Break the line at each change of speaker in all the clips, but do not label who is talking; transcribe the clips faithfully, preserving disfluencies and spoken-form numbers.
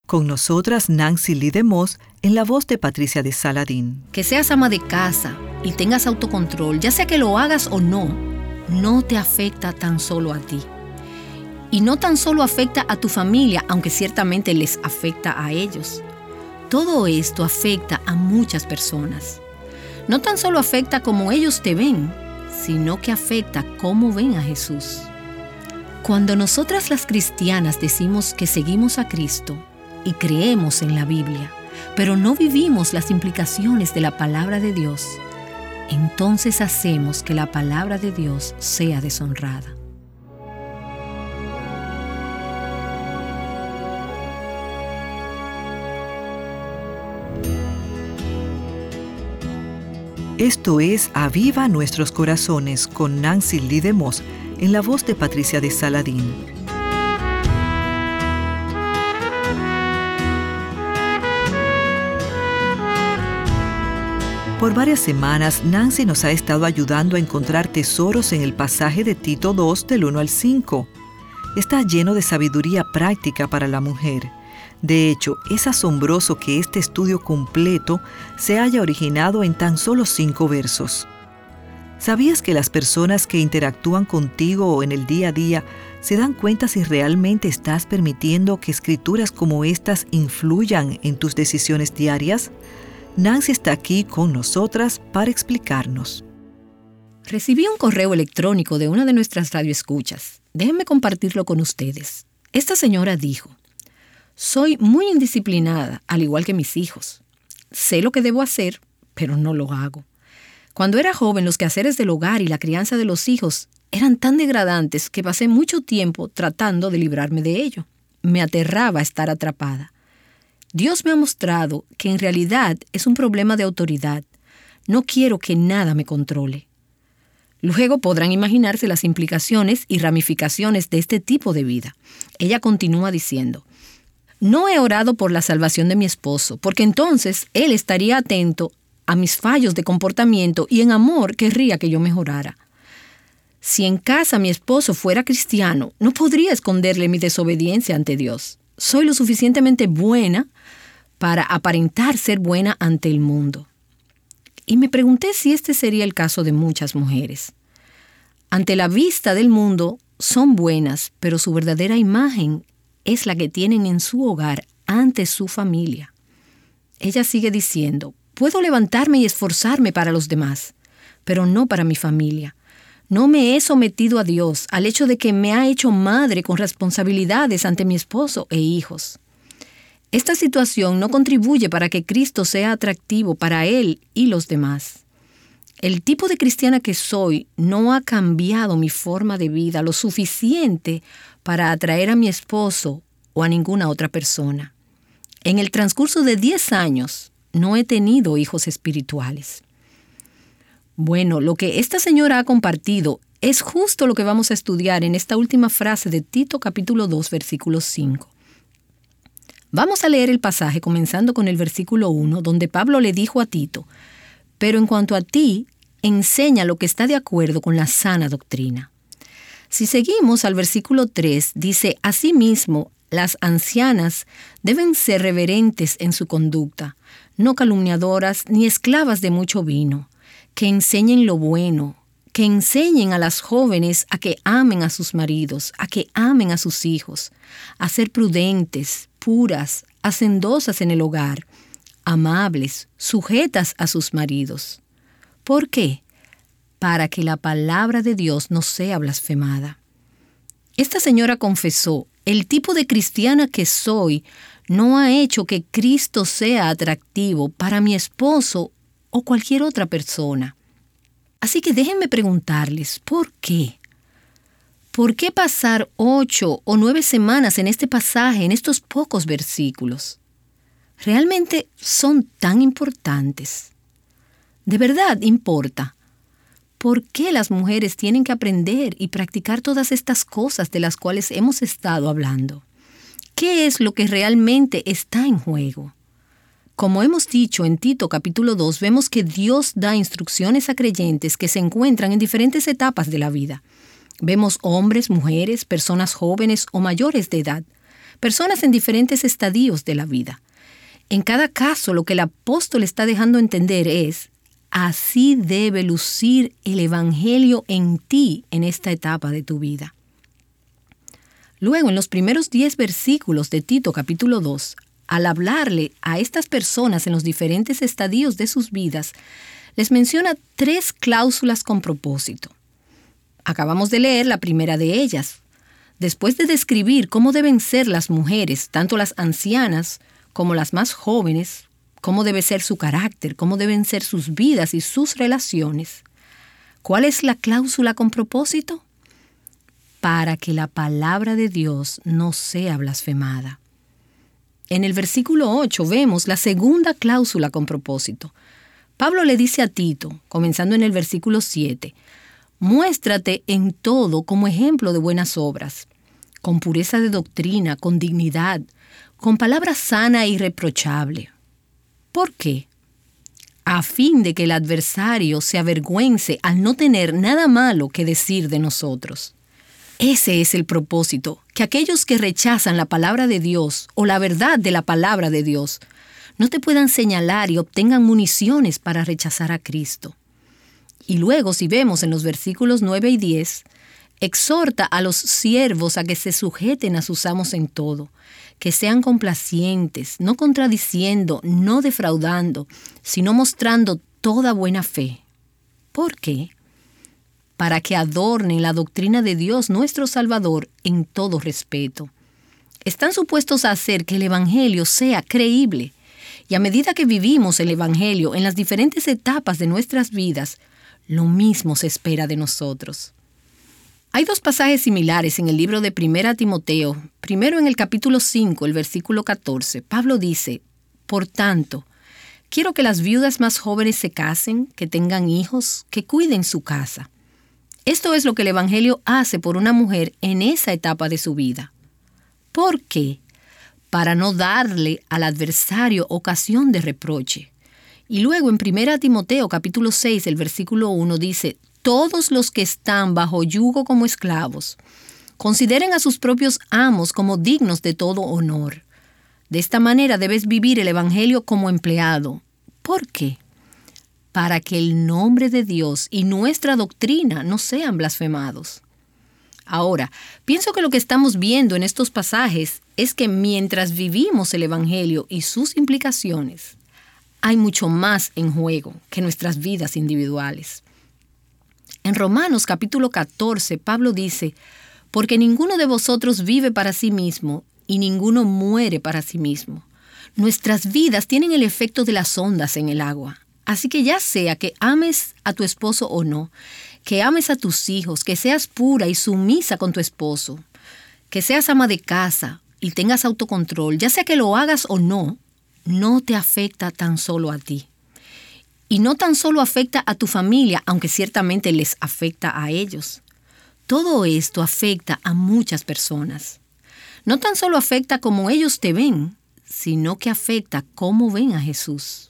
Con nosotras Nancy Lee DeMoss en la voz de Patricia de Saladín.
Que seas ama de casa y tengas autocontrol, ya sea que lo hagas o no, no te afecta tan solo a ti. Y no tan solo afecta a tu familia, aunque ciertamente les afecta a ellos. Todo esto afecta a muchas personas. No tan solo afecta como ellos te ven, sino que afecta cómo ven a Jesús. Cuando nosotras las cristianas decimos que seguimos a Cristo y creemos en la Biblia, pero no vivimos las implicaciones de la palabra de Dios, entonces hacemos que la palabra de Dios sea deshonrada.
Esto es Aviva Nuestros Corazones con Nancy Lee DeMoss en la voz de Patricia de Saladín. Por varias semanas, Nancy nos ha estado ayudando a encontrar tesoros en el pasaje de Tito dos del uno al cinco. Está lleno de sabiduría práctica para la mujer. De hecho, es asombroso que este estudio completo se haya originado en tan solo cinco versos. ¿Sabías que las personas que interactúan contigo en el día a día se dan cuenta si realmente estás permitiendo que escrituras como estas influyan en tus decisiones diarias? Nancy está aquí con nosotras para explicarnos.
Recibí un correo electrónico de una de nuestras radioescuchas. Déjenme compartirlo con ustedes. Esta señora dijo: soy muy indisciplinada, al igual que mis hijos. Sé lo que debo hacer, pero no lo hago. Cuando era joven, los quehaceres del hogar y la crianza de los hijos eran tan degradantes que pasé mucho tiempo tratando de librarme de ello. Me aterraba estar atrapada. Dios me ha mostrado que en realidad es un problema de autoridad. No quiero que nada me controle. Luego podrán imaginarse las implicaciones y ramificaciones de este tipo de vida. Ella continúa diciendo: no he orado por la salvación de mi esposo, porque entonces él estaría atento a mis fallos de comportamiento y en amor querría que yo mejorara. Si en casa mi esposo fuera cristiano, no podría esconderle mi desobediencia ante Dios. Soy lo suficientemente buena para aparentar ser buena ante el mundo. Y me pregunté si este sería el caso de muchas mujeres. Ante la vista del mundo son buenas, pero su verdadera imagen es la que tienen en su hogar ante su familia. Ella sigue diciendo: puedo levantarme y esforzarme para los demás, pero no para mi familia. No me he sometido a Dios, al hecho de que me ha hecho madre con responsabilidades ante mi esposo e hijos. Esta situación no contribuye para que Cristo sea atractivo para él y los demás. El tipo de cristiana que soy no ha cambiado mi forma de vida lo suficiente para atraer a mi esposo o a ninguna otra persona. En el transcurso de diez años, no he tenido hijos espirituales. Bueno, lo que esta señora ha compartido es justo lo que vamos a estudiar en esta última frase de Tito capítulo dos, versículo cinco. Vamos a leer el pasaje comenzando con el versículo uno, donde Pablo le dijo a Tito: pero en cuanto a ti, enseña lo que está de acuerdo con la sana doctrina. Si seguimos al versículo tres, dice: asimismo, las ancianas deben ser reverentes en su conducta, no calumniadoras ni esclavas de mucho vino, que enseñen lo bueno, que enseñen a las jóvenes a que amen a sus maridos, a que amen a sus hijos, a ser prudentes, puras, hacendosas en el hogar, amables, sujetas a sus maridos. ¿Por qué? Para que la palabra de Dios no sea blasfemada. Esta señora confesó: el tipo de cristiana que soy no ha hecho que Cristo sea atractivo para mi esposo o cualquier otra persona. Así que déjenme preguntarles, ¿por qué? ¿Por qué pasar ocho o nueve semanas en este pasaje, en estos pocos versículos? ¿Realmente son tan importantes? ¿De verdad importa? ¿Por qué las mujeres tienen que aprender y practicar todas estas cosas de las cuales hemos estado hablando? ¿Qué es lo que realmente está en juego? Como hemos dicho en Tito capítulo dos, vemos que Dios da instrucciones a creyentes que se encuentran en diferentes etapas de la vida. Vemos hombres, mujeres, personas jóvenes o mayores de edad. personas en diferentes estadios de la vida. En cada caso, lo que el apóstol está dejando entender es: así debe lucir el Evangelio en ti en esta etapa de tu vida. Luego, en los primeros diez versículos de Tito capítulo dos, al hablarle a estas personas en los diferentes estadios de sus vidas, les menciona tres cláusulas con propósito. Acabamos de leer la primera de ellas. Después de describir cómo deben ser las mujeres, tanto las ancianas como las más jóvenes, cómo debe ser su carácter, cómo deben ser sus vidas y sus relaciones, ¿cuál es la cláusula con propósito? Para que la palabra de Dios no sea blasfemada. En el versículo ocho vemos la segunda cláusula con propósito. Pablo le dice a Tito, comenzando en el versículo siete, muéstrate en todo como ejemplo de buenas obras, con pureza de doctrina, con dignidad, con palabra sana e irreprochable. ¿Por qué? A fin de que el adversario se avergüence al no tener nada malo que decir de nosotros. Ese es el propósito, que aquellos que rechazan la palabra de Dios o la verdad de la palabra de Dios no te puedan señalar y obtengan municiones para rechazar a Cristo. Y luego, si vemos en los versículos nueve y diez, exhorta a los siervos a que se sujeten a sus amos en todo, que sean complacientes, no contradiciendo, no defraudando, sino mostrando toda buena fe. ¿Por qué? Para que adornen la doctrina de Dios nuestro Salvador en todo respeto. Están supuestos a hacer que el Evangelio sea creíble, y a medida que vivimos el Evangelio en las diferentes etapas de nuestras vidas, lo mismo se espera de nosotros. Hay dos pasajes similares en el libro de Primera Timoteo. Primero, en el capítulo cinco, el versículo catorce, Pablo dice: por tanto, quiero que las viudas más jóvenes se casen, que tengan hijos, que cuiden su casa. Esto es lo que el Evangelio hace por una mujer en esa etapa de su vida. ¿Por qué? Para no darle al adversario ocasión de reproche. Y luego en Primera Timoteo capítulo seis, el versículo uno dice: todos los que están bajo yugo como esclavos, consideren a sus propios amos como dignos de todo honor. De esta manera debes vivir el Evangelio como empleado. ¿Por qué? Para que el nombre de Dios y nuestra doctrina no sean blasfemados. Ahora, pienso que lo que estamos viendo en estos pasajes es que mientras vivimos el Evangelio y sus implicaciones, hay mucho más en juego que nuestras vidas individuales. En Romanos capítulo catorce, Pablo dice: porque ninguno de vosotros vive para sí mismo y ninguno muere para sí mismo. Nuestras vidas tienen el efecto de las ondas en el agua. Así que ya sea que ames a tu esposo o no, que ames a tus hijos, que seas pura y sumisa con tu esposo, que seas ama de casa y tengas autocontrol, ya sea que lo hagas o no, no te afecta tan solo a ti. Y no tan solo afecta a tu familia, aunque ciertamente les afecta a ellos. Todo esto afecta a muchas personas. No tan solo afecta cómo ellos te ven, sino que afecta cómo ven a Jesús.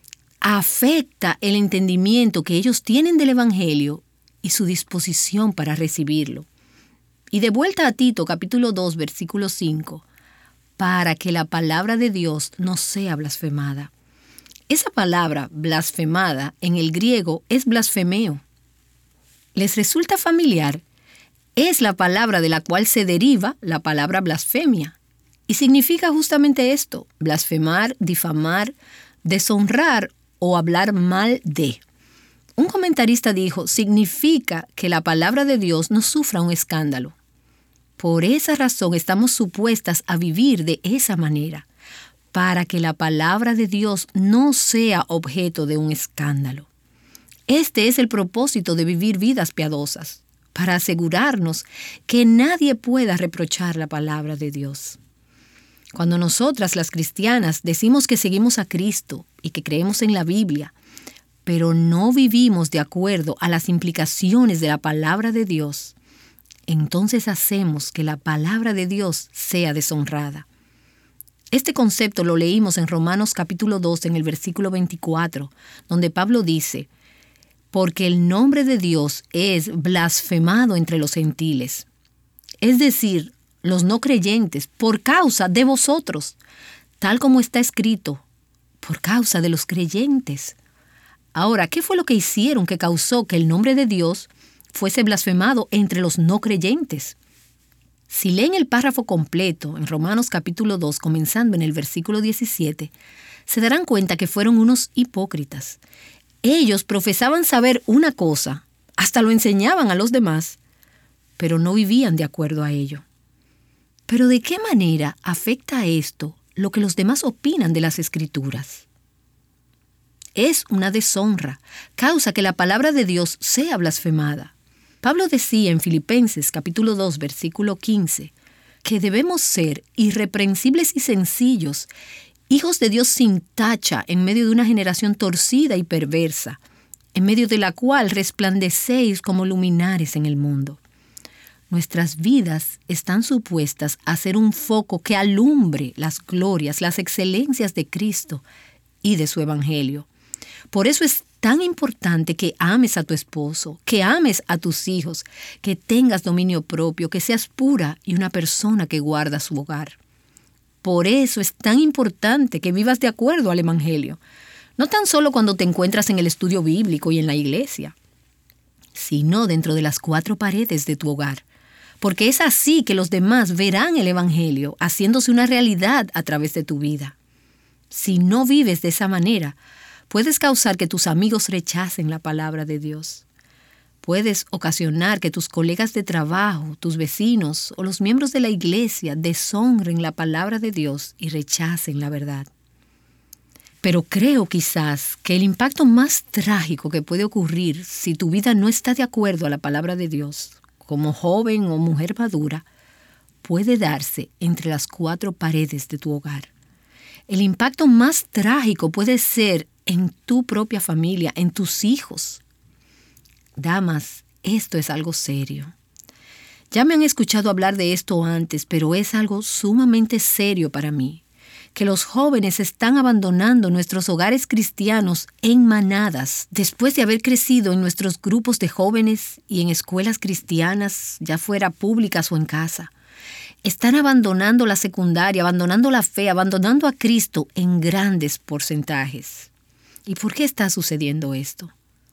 Afecta el entendimiento que ellos tienen del Evangelio y su disposición para recibirlo. Y de vuelta a Tito, capítulo dos, versículo cinco, para que la palabra de Dios no sea blasfemada. Esa palabra, blasfemada, en el griego es blasfemeo. ¿Les resulta familiar? Es la palabra de la cual se deriva la palabra blasfemia. Y significa justamente esto: blasfemar, difamar, deshonrar o hablar mal de. Un comentarista dijo: significa que la palabra de Dios no sufra un escándalo. Por esa razón estamos supuestas a vivir de esa manera, para que la palabra de Dios no sea objeto de un escándalo. Este es el propósito de vivir vidas piadosas, para asegurarnos que nadie pueda reprochar la palabra de Dios. Cuando nosotras, las cristianas, decimos que seguimos a Cristo y que creemos en la Biblia, pero no vivimos de acuerdo a las implicaciones de la palabra de Dios, entonces hacemos que la palabra de Dios sea deshonrada. Este concepto lo leímos en Romanos capítulo dos, en el versículo veinticuatro, donde Pablo dice: porque el nombre de Dios es blasfemado entre los gentiles. Es decir, los no creyentes, por causa de vosotros, tal como está escrito, por causa de los creyentes. Ahora, ¿qué fue lo que hicieron que causó que el nombre de Dios fuese blasfemado entre los no creyentes? Si leen el párrafo completo en Romanos capítulo dos, comenzando en el versículo diecisiete, se darán cuenta que fueron unos hipócritas. Ellos profesaban saber una cosa, hasta lo enseñaban a los demás, pero no vivían de acuerdo a ello. Pero ¿de qué manera afecta esto lo que los demás opinan de las Escrituras? Es una deshonra, causa que la palabra de Dios sea blasfemada. Pablo decía en Filipenses capítulo dos, versículo quince, que debemos ser irreprensibles y sencillos, hijos de Dios sin tacha en medio de una generación torcida y perversa, en medio de la cual resplandecéis como luminares en el mundo. Nuestras vidas están supuestas a ser un foco que alumbre las glorias, las excelencias de Cristo y de su Evangelio. Por eso es tan importante que ames a tu esposo, que ames a tus hijos, que tengas dominio propio, que seas pura y una persona que guarda su hogar. Por eso es tan importante que vivas de acuerdo al Evangelio, no tan solo cuando te encuentras en el estudio bíblico y en la iglesia, sino dentro de las cuatro paredes de tu hogar. Porque es así que los demás verán el Evangelio haciéndose una realidad a través de tu vida. Si no vives de esa manera, puedes causar que tus amigos rechacen la palabra de Dios. Puedes ocasionar que tus colegas de trabajo, tus vecinos o los miembros de la iglesia deshonren la palabra de Dios y rechacen la verdad. Pero creo quizás que el impacto más trágico que puede ocurrir si tu vida no está de acuerdo a la palabra de Dios, como joven o mujer madura, puede darse entre las cuatro paredes de tu hogar. El impacto más trágico puede ser en tu propia familia, en tus hijos. Damas, esto es algo serio. Ya me han escuchado hablar de esto antes, pero es algo sumamente serio para mí, que los jóvenes están abandonando nuestros hogares cristianos en manadas, después de haber crecido en nuestros grupos de jóvenes y en escuelas cristianas, ya fuera públicas o en casa. Están abandonando la secundaria, abandonando la fe, abandonando a Cristo en grandes porcentajes. ¿Y por qué está sucediendo esto?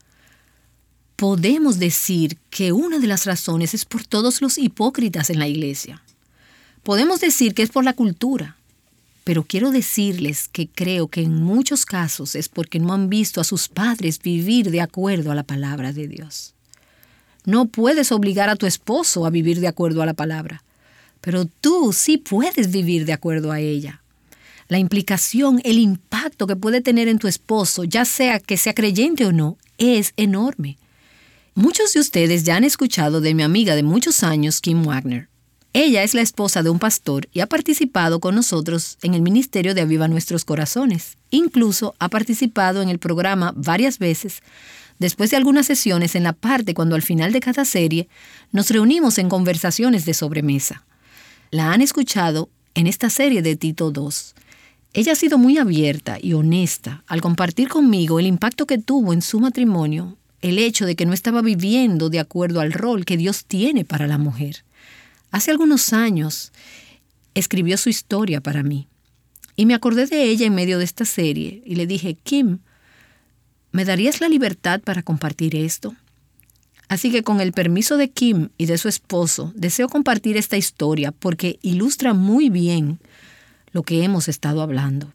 Podemos decir que una de las razones es por todos los hipócritas en la iglesia. Podemos decir que es por la cultura. Pero quiero decirles que creo que en muchos casos es porque no han visto a sus padres vivir de acuerdo a la palabra de Dios. No puedes obligar a tu esposo a vivir de acuerdo a la palabra, pero tú sí puedes vivir de acuerdo a ella. La implicación, el impacto que puede tener en tu esposo, ya sea que sea creyente o no, es enorme. Muchos de ustedes ya han escuchado de mi amiga de muchos años, Kim Wagner. Ella es la esposa de un pastor y ha participado con nosotros en el ministerio de Aviva Nuestros Corazones. Incluso ha participado en el programa varias veces, después de algunas sesiones en la parte cuando al final de cada serie nos reunimos en conversaciones de sobremesa. La han escuchado en esta serie de Tito dos. Ella ha sido muy abierta y honesta al compartir conmigo el impacto que tuvo en su matrimonio, el hecho de que no estaba viviendo de acuerdo al rol que Dios tiene para la mujer. Hace algunos años escribió su historia para mí y me acordé de ella en medio de esta serie y le dije, Kim, ¿me darías la libertad para compartir esto? Así que con el permiso de Kim y de su esposo, deseo compartir esta historia porque ilustra muy bien lo que hemos estado hablando.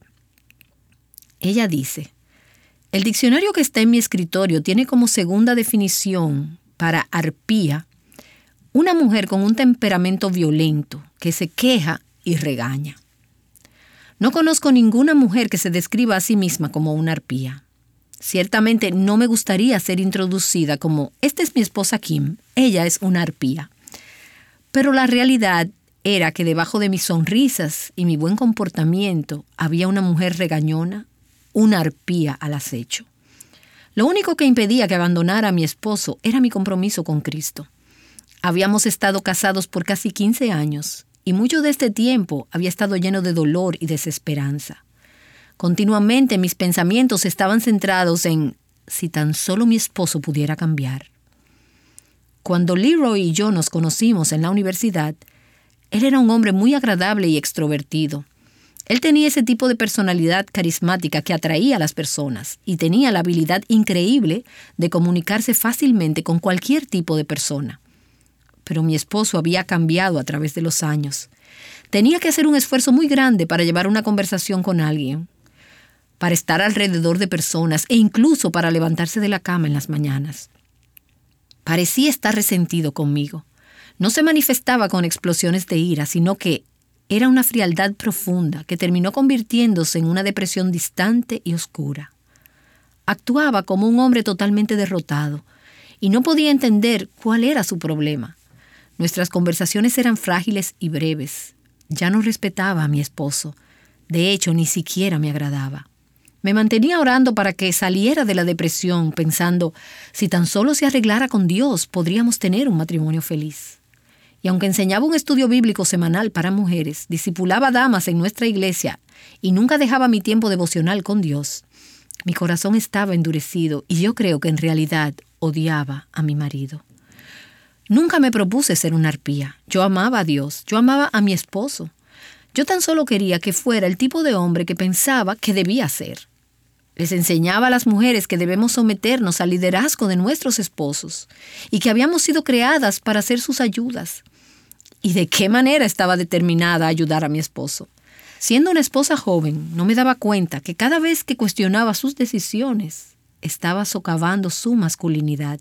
Ella dice, el diccionario que está en mi escritorio tiene como segunda definición para arpía una mujer con un temperamento violento que se queja y regaña. No conozco ninguna mujer que se describa a sí misma como una arpía. Ciertamente no me gustaría ser introducida como, esta es mi esposa Kim, ella es una arpía. Pero la realidad era que debajo de mis sonrisas y mi buen comportamiento había una mujer regañona, una arpía al acecho. Lo único que impedía que abandonara a mi esposo era mi compromiso con Cristo. Habíamos estado casados por casi quince años y mucho de este tiempo había estado lleno de dolor y desesperanza. Continuamente mis pensamientos estaban centrados en si tan solo mi esposo pudiera cambiar. Cuando Leroy y yo nos conocimos en la universidad, Él era un hombre muy agradable y extrovertido. Él tenía ese tipo de personalidad carismática que atraía a las personas y tenía la habilidad increíble de comunicarse fácilmente con cualquier tipo de persona. Pero mi esposo había cambiado a través de los años. Tenía que hacer un esfuerzo muy grande para llevar una conversación con alguien, para estar alrededor de personas e incluso para levantarse de la cama en las mañanas. Parecía estar resentido conmigo. No se manifestaba con explosiones de ira, sino que era una frialdad profunda que terminó convirtiéndose en una depresión distante y oscura. Actuaba como un hombre totalmente derrotado y no podía entender cuál era su problema. Nuestras conversaciones eran frágiles y breves. Ya no respetaba a mi esposo. De hecho, ni siquiera me agradaba. Me mantenía orando para que saliera de la depresión, pensando, si tan solo se arreglara con Dios, podríamos tener un matrimonio feliz. Y aunque enseñaba un estudio bíblico semanal para mujeres, discipulaba damas en nuestra iglesia y nunca dejaba mi tiempo devocional con Dios, mi corazón estaba endurecido y yo creo que en realidad odiaba a mi marido. Nunca me propuse ser una arpía. Yo amaba a Dios, yo amaba a mi esposo. Yo tan solo quería que fuera el tipo de hombre que pensaba que debía ser. Les enseñaba a las mujeres que debemos someternos al liderazgo de nuestros esposos y que habíamos sido creadas para ser sus ayudas. ¿Y de qué manera estaba determinada a ayudar a mi esposo? Siendo una esposa joven, no me daba cuenta que cada vez que cuestionaba sus decisiones, estaba socavando su masculinidad.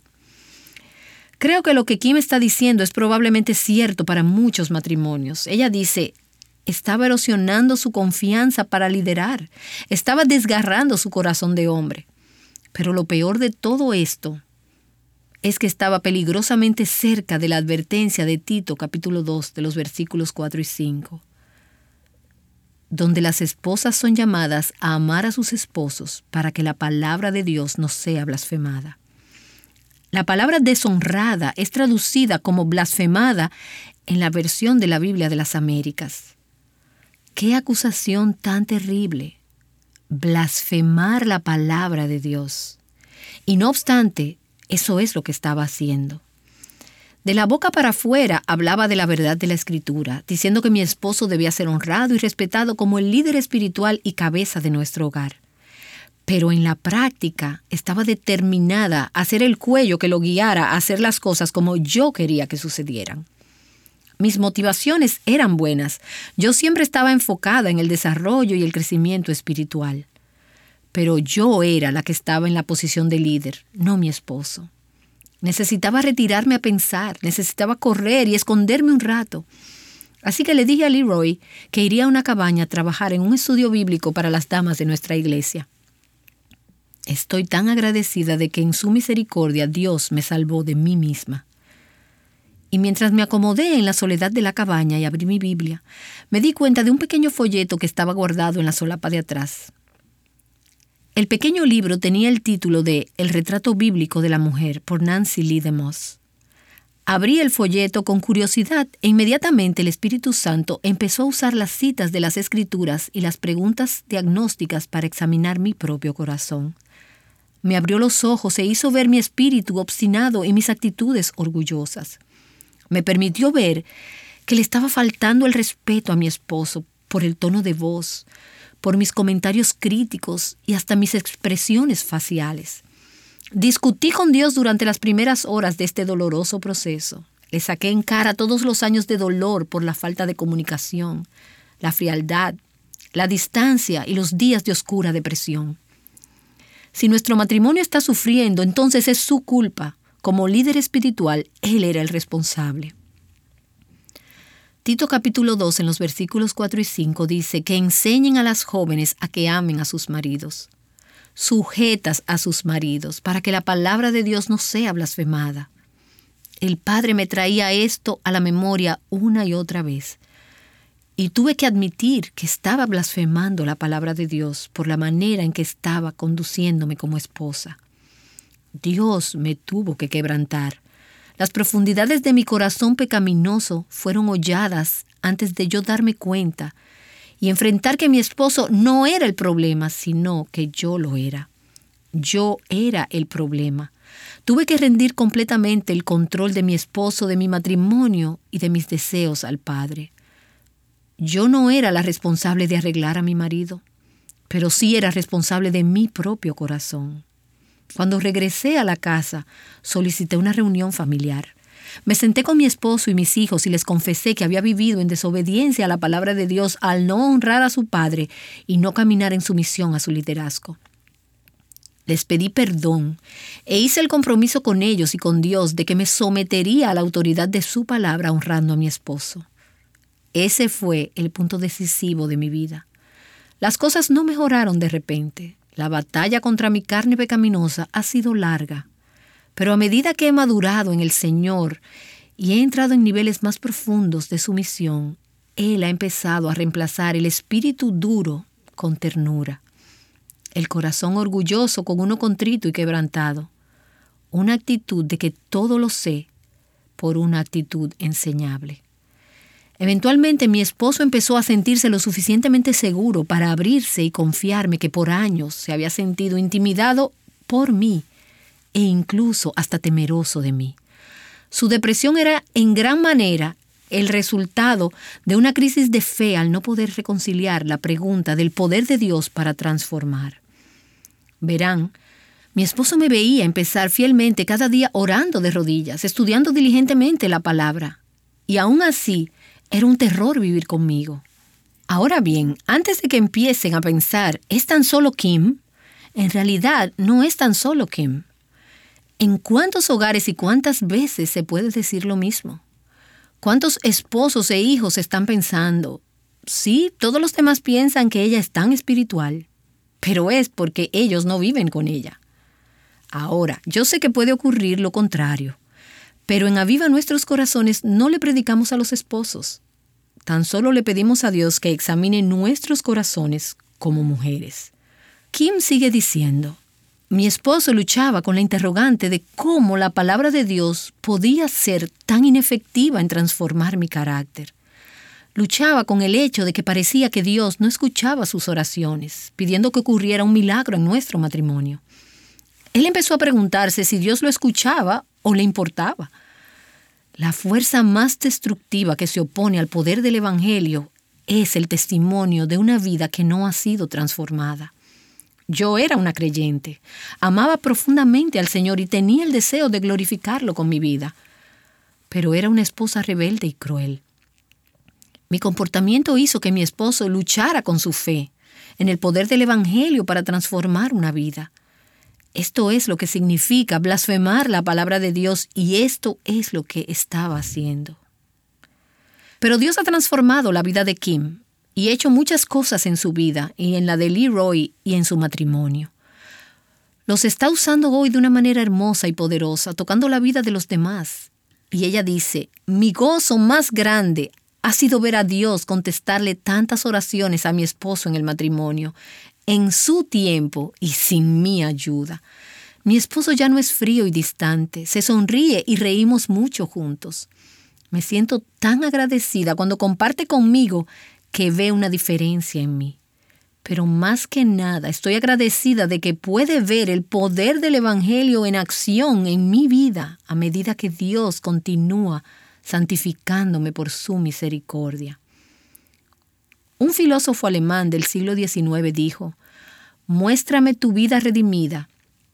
Creo que lo que Kim está diciendo es probablemente cierto para muchos matrimonios. Ella dice, estaba erosionando su confianza para liderar, estaba desgarrando su corazón de hombre. Pero lo peor de todo esto es que estaba peligrosamente cerca de la advertencia de Tito, capítulo dos, de los versículos cuatro y cinco, donde las esposas son llamadas a amar a sus esposos para que la palabra de Dios no sea blasfemada. La palabra deshonrada es traducida como blasfemada en la versión de la Biblia de las Américas. ¡Qué acusación tan terrible! Blasfemar la palabra de Dios. Y no obstante, eso es lo que estaba haciendo. De la boca para afuera hablaba de la verdad de la Escritura, diciendo que mi esposo debía ser honrado y respetado como el líder espiritual y cabeza de nuestro hogar. Pero en la práctica estaba determinada a hacer el cuello que lo guiara a hacer las cosas como yo quería que sucedieran. Mis motivaciones eran buenas. Yo siempre estaba enfocada en el desarrollo y el crecimiento espiritual. Pero yo era la que estaba en la posición de líder, no mi esposo. Necesitaba retirarme a pensar, necesitaba correr y esconderme un rato. Así que le dije a Leroy que iría a una cabaña a trabajar en un estudio bíblico para las damas de nuestra iglesia. Estoy tan agradecida de que en su misericordia Dios me salvó de mí misma. Y mientras me acomodé en la soledad de la cabaña y abrí mi Biblia, me di cuenta de un pequeño folleto que estaba guardado en la solapa de atrás. El pequeño libro tenía el título de El retrato bíblico de la mujer por Nancy Lee DeMoss. Abrí el folleto con curiosidad e inmediatamente el Espíritu Santo empezó a usar las citas de las Escrituras y las preguntas diagnósticas para examinar mi propio corazón. Me abrió los ojos e hizo ver mi espíritu obstinado y mis actitudes orgullosas. Me permitió ver que le estaba faltando el respeto a mi esposo por el tono de voz, por mis comentarios críticos y hasta mis expresiones faciales. Discutí con Dios durante las primeras horas de este doloroso proceso. Le saqué en cara todos los años de dolor por la falta de comunicación, la frialdad, la distancia y los días de oscura depresión. Si nuestro matrimonio está sufriendo, entonces es su culpa. Como líder espiritual, él era el responsable. Tito capítulo dos, en los versículos cuatro y cinco, dice que enseñen a las jóvenes a que amen a sus maridos, sujetas a sus maridos, para que la palabra de Dios no sea blasfemada. El Padre me traía esto a la memoria una y otra vez. Y tuve que admitir que estaba blasfemando la palabra de Dios por la manera en que estaba conduciéndome como esposa. Dios me tuvo que quebrantar. Las profundidades de mi corazón pecaminoso fueron holladas antes de yo darme cuenta y enfrentar que mi esposo no era el problema, sino que yo lo era. Yo era el problema. Tuve que rendir completamente el control de mi esposo, de mi matrimonio y de mis deseos al Padre. Yo no era la responsable de arreglar a mi marido, pero sí era responsable de mi propio corazón. Cuando regresé a la casa, solicité una reunión familiar. Me senté con mi esposo y mis hijos y les confesé que había vivido en desobediencia a la palabra de Dios al no honrar a su padre y no caminar en sumisión a su liderazgo. Les pedí perdón e hice el compromiso con ellos y con Dios de que me sometería a la autoridad de su palabra honrando a mi esposo. Ese fue el punto decisivo de mi vida. Las cosas no mejoraron de repente. La batalla contra mi carne pecaminosa ha sido larga. Pero a medida que he madurado en el Señor y he entrado en niveles más profundos de sumisión, Él ha empezado a reemplazar el espíritu duro con ternura, el corazón orgulloso con uno contrito y quebrantado, una actitud de que todo lo sé por una actitud enseñable. Eventualmente mi esposo empezó a sentirse lo suficientemente seguro para abrirse y confiarme que por años se había sentido intimidado por mí e incluso hasta temeroso de mí. Su depresión era en gran manera el resultado de una crisis de fe al no poder reconciliar la pregunta del poder de Dios para transformar. Verán, mi esposo me veía empezar fielmente cada día orando de rodillas, estudiando diligentemente la palabra, y aún así era un terror vivir conmigo. Ahora bien, antes de que empiecen a pensar, ¿es tan solo Kim? En realidad, no es tan solo Kim. ¿En cuántos hogares y cuántas veces se puede decir lo mismo? ¿Cuántos esposos e hijos están pensando? Sí, todos los demás piensan que ella es tan espiritual, pero es porque ellos no viven con ella. Ahora, yo sé que puede ocurrir lo contrario, pero en Aviva Nuestros Corazones no le predicamos a los esposos. Tan solo le pedimos a Dios que examine nuestros corazones como mujeres. Kim sigue diciendo, mi esposo luchaba con la interrogante de cómo la palabra de Dios podía ser tan inefectiva en transformar mi carácter. Luchaba con el hecho de que parecía que Dios no escuchaba sus oraciones, pidiendo que ocurriera un milagro en nuestro matrimonio. Él empezó a preguntarse si Dios lo escuchaba o le importaba. La fuerza más destructiva que se opone al poder del Evangelio es el testimonio de una vida que no ha sido transformada. Yo era una creyente, amaba profundamente al Señor y tenía el deseo de glorificarlo con mi vida, pero era una esposa rebelde y cruel. Mi comportamiento hizo que mi esposo luchara con su fe en el poder del Evangelio para transformar una vida. Esto es lo que significa blasfemar la palabra de Dios y esto es lo que estaba haciendo. Pero Dios ha transformado la vida de Kim y ha hecho muchas cosas en su vida y en la de Leroy y en su matrimonio. Los está usando hoy de una manera hermosa y poderosa, tocando la vida de los demás. Y ella dice, mi gozo más grande ha sido ver a Dios contestarle tantas oraciones a mi esposo en el matrimonio, en su tiempo y sin mi ayuda. Mi esposo ya no es frío y distante, se sonríe y reímos mucho juntos. Me siento tan agradecida cuando comparte conmigo que ve una diferencia en mí. Pero más que nada estoy agradecida de que puede ver el poder del Evangelio en acción en mi vida a medida que Dios continúa santificándome por su misericordia. Un filósofo alemán del siglo diecinueve dijo, muéstrame tu vida redimida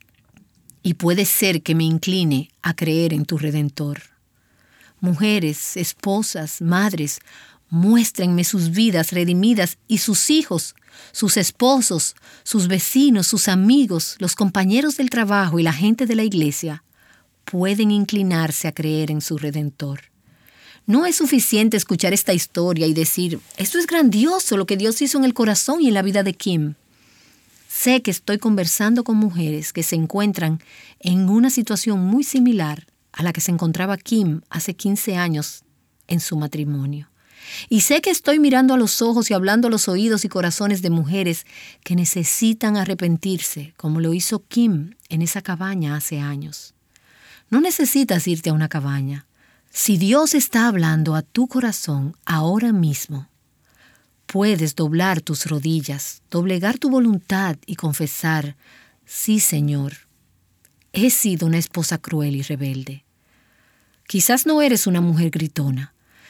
y puede ser que me incline a creer en tu Redentor. Mujeres, esposas, madres, muéstrenme sus vidas redimidas y sus hijos, sus esposos, sus vecinos, sus amigos, los compañeros del trabajo y la gente de la iglesia pueden inclinarse a creer en su Redentor. No es suficiente escuchar esta historia y decir, esto es grandioso lo que Dios hizo en el corazón y en la vida de Kim. Sé que estoy conversando con mujeres que se encuentran en una situación muy similar a la que se encontraba Kim hace quince años en su matrimonio. Y sé que estoy mirando a los ojos y hablando a los oídos y corazones de mujeres que necesitan arrepentirse, como lo hizo Kim en esa cabaña hace años. No necesitas irte a una cabaña. Si Dios está hablando a tu corazón ahora mismo, puedes doblar tus rodillas, doblegar tu voluntad y confesar, sí, Señor, he sido una esposa cruel y rebelde. Quizás no eres una mujer gritona.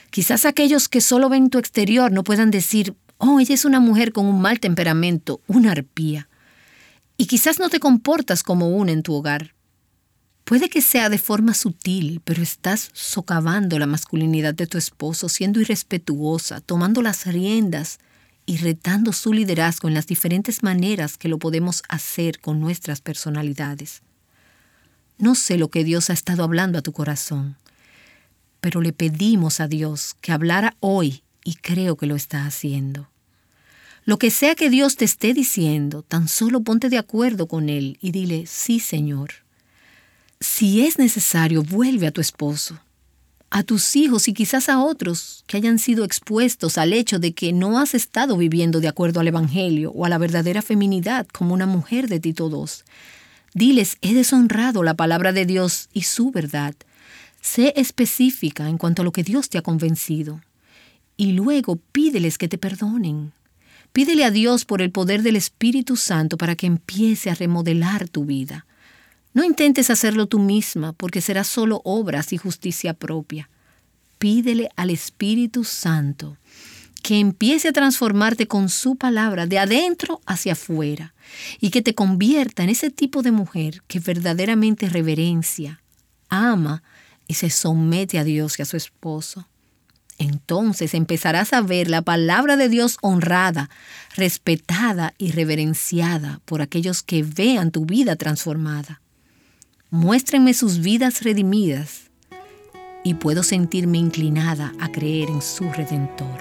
Quizás aquellos que solo ven tu exterior no puedan decir, oh, ella es una mujer con un mal temperamento, una arpía. Y quizás no te comportas como una en tu hogar. Puede que sea de forma sutil, pero estás socavando la masculinidad de tu esposo, siendo irrespetuosa, tomando las riendas y retando su liderazgo en las diferentes maneras que lo podemos hacer con nuestras personalidades. No sé lo que Dios ha estado hablando a tu corazón, pero le pedimos a Dios que hablara hoy y creo que lo está haciendo. Lo que sea que Dios te esté diciendo, tan solo ponte de acuerdo con Él y dile, sí, Señor. Si es necesario, vuelve a tu esposo, a tus hijos y quizás a otros que hayan sido expuestos al hecho de que no has estado viviendo de acuerdo al Evangelio o a la verdadera feminidad como una mujer de Tito dos. Diles, he deshonrado la palabra de Dios y su verdad. Sé específica en cuanto a lo que Dios te ha convencido. Y luego pídeles que te perdonen. Pídele a Dios por el poder del Espíritu Santo para que empiece a remodelar tu vida. No intentes hacerlo tú misma, porque será solo obras y justicia propia. Pídele al Espíritu Santo que empiece a transformarte con su palabra de adentro hacia afuera y que te convierta en ese tipo de mujer que verdaderamente reverencia, ama y se somete a Dios y a su esposo. Entonces empezarás a ver la palabra de Dios honrada, respetada y reverenciada por aquellos que vean tu vida transformada. Muéstrenme sus vidas redimidas y puedo sentirme inclinada a creer en su Redentor.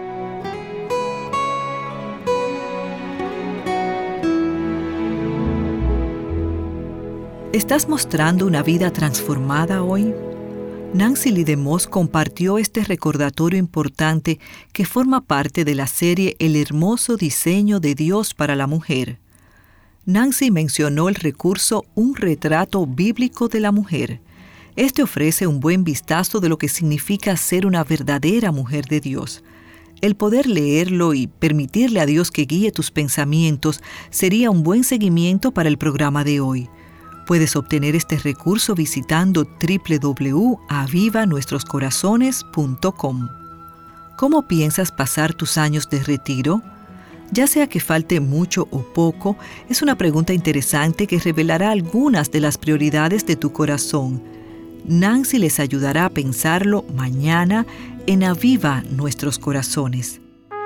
¿Estás mostrando una vida transformada hoy? Nancy Lee DeMoss compartió este recordatorio importante que forma parte de la serie El hermoso diseño de Dios para la mujer. Nancy mencionó el recurso Un retrato bíblico de la mujer. Este ofrece un buen vistazo de lo que significa ser una verdadera mujer de Dios. El poder leerlo y permitirle a Dios que guíe tus pensamientos sería un buen seguimiento para el programa de hoy. Puedes obtener este recurso visitando doble u doble u doble u punto aviva nuestros corazones punto com. ¿Cómo piensas pasar tus años de retiro? Ya sea que falte mucho o poco, es una pregunta interesante que revelará algunas de las prioridades de tu corazón. Nancy les ayudará a pensarlo mañana en Aviva Nuestros Corazones.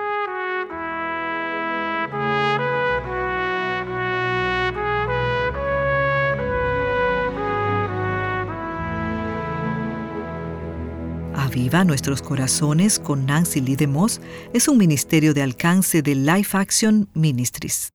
Aviva Nuestros Corazones con Nancy Lee DeMoss es un ministerio de alcance de Life Action Ministries.